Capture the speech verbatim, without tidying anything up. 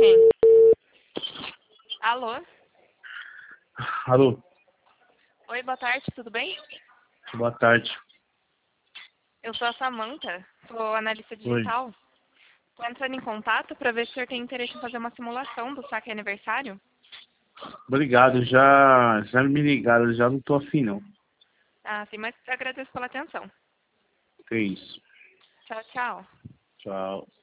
quem? Alô? Alô, Oi, boa tarde, tudo bem? boa tarde. Eu sou a Samantha, sou analista Oi. digital. Estou entrando em contato para ver se o senhor tem interesse em fazer uma simulação do saque aniversário. Obrigado, já, já me ligaram, já não tô afim não. Ah, sim, mas agradeço pela atenção. Que isso. Tchau, tchau. Tchau.